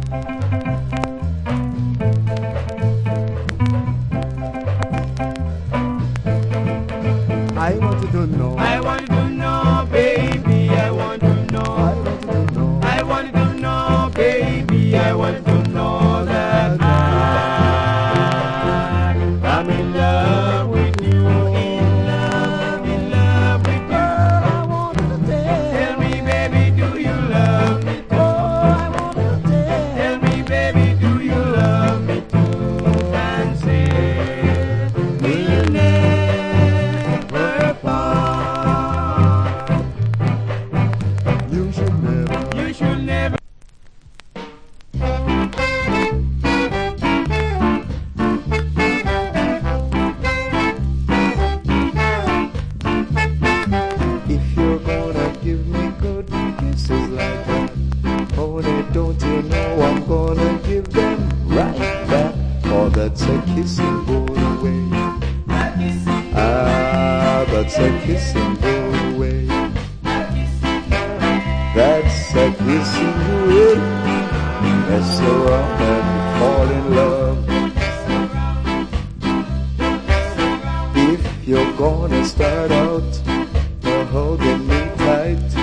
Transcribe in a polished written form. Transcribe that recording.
I want to know. I want to know, baby. I want to know. I want to know. I want to know, baby. I want to know that I'm in love with you. In love with you. I want to Tell me, baby, do you love me too? I want to Tell me, baby, do you love me too? And say, we'll never part. You should never. You should never. If you're gonna give me good kisses like that, honey, don't you know I'm gonna give them right back? Oh, that's a kissing away. Ah, that's a kissing away. That's a kissing away. Mess around and fall in love. If you're gonna start out holding me tight,